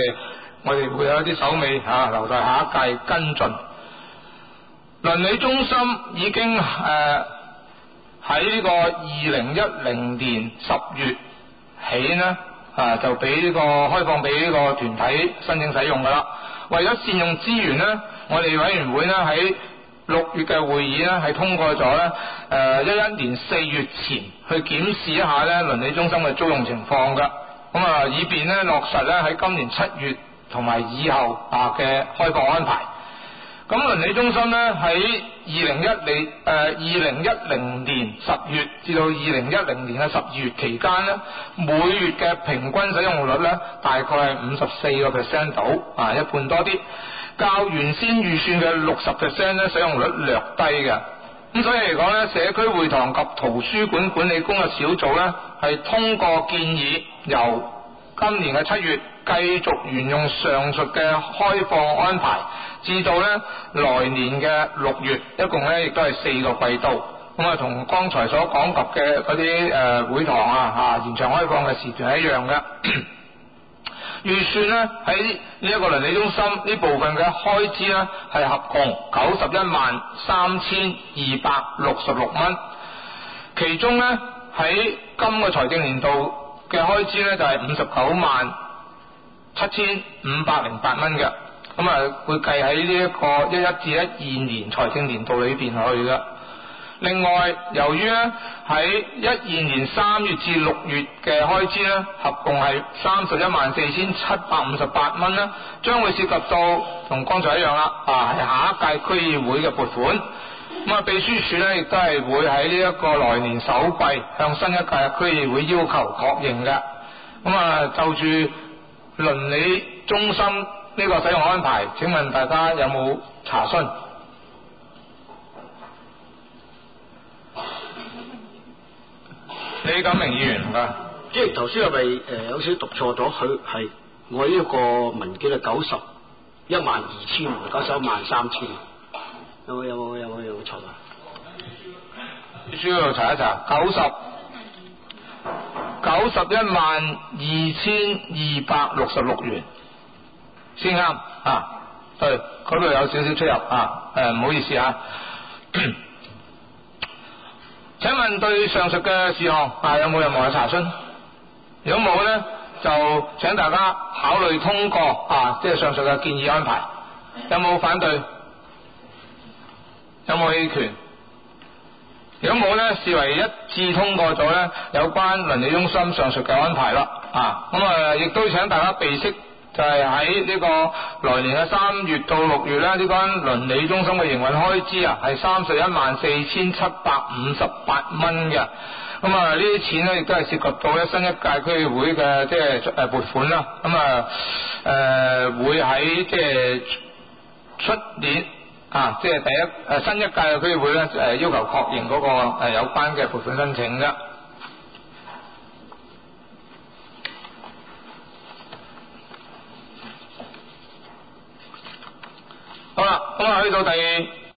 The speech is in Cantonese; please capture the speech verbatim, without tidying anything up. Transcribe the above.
係我哋會有一啲手尾吓、啊，留待下一屆跟進。倫理中心已經誒喺呢個二零一零年十月起呢，啊就俾呢個開放俾呢個團體申請使用噶啦。為咗善用資源呢，我哋委員會呢喺六月嘅會議呢係通過咗呢誒一一年四月前去檢視一下呢倫理中心嘅租用情況噶，咁啊以便呢落實呢喺今年七月同埋以後啊嘅開放安排。咁倫理中心呢喺二零一零誒二零一零年十月至到二零一零年嘅十二月期間呢，每月嘅平均使用率呢大概係五十四個 percent 到啊，一半多啲，較原先預算嘅六十 percent 呢使用率略低嘅。咁所以嚟講呢，社區會堂及圖書館管理工作小組呢係通過建議，由今年嘅七月繼續沿用上述嘅開放安排，至到呢來年嘅六月，一共呢亦都係四個季度。咁啊，同剛才所講及嘅嗰啲誒會堂啊嚇延長開放嘅時段係一樣嘅。預算呢喺呢一個倫理中心呢部分嘅開支呢係合共九十一萬三千二百六十六蚊，其中呢喺今個財政年度嘅開支呢就係五十九萬七千五百零八蚊嘅，咁啊會計喺呢一個一一至一二年財政年度裏邊去嘅。另外，由於咧喺一二年三月至六月嘅開支咧，合共係三十一萬四千七百五十八蚊咧，將會涉及到同剛才一樣啦，啊係下一屆區議會嘅撥款。咁啊，秘書處咧亦都係會喺呢一個來年首季向新一屆區議會要求確認嘅。咁啊，就住倫理中心呢個使用安排，請問大家有冇查詢？李錦明議員㗎， 即係頭先係咪誒有少少讀錯咗？佢係我呢個文件係九十一萬二千，九十一萬三千，有冇有冇有冇有冇錯啊？ 必須要查一查，九十九十一萬二千二百六十六元先啱啊！對，嗰度有少少出入啊，誒唔好意思啊。請問對上述嘅事項啊有冇任何嘅查詢？如果冇呢，就請大家考慮通過啊，即係上述嘅建議安排。有冇反對？有冇棄權？如果冇呢，視為一致通過咗呢有關倫理中心上述嘅安排啦。啊，咁啊亦都請大家備悉。就係喺呢個來年嘅三月到六月咧，呢間倫理中心嘅營運開支啊，係三十一萬四千七百五十八蚊嘅。咁啊，呢啲錢咧亦都係涉及到咧新一屆區議會嘅即係誒撥款啦。咁啊誒會喺即係出年啊，即係第一誒新一屆嘅區議會咧誒要求確認嗰個誒有關嘅撥款申請嘅。好啦，咁啊去到第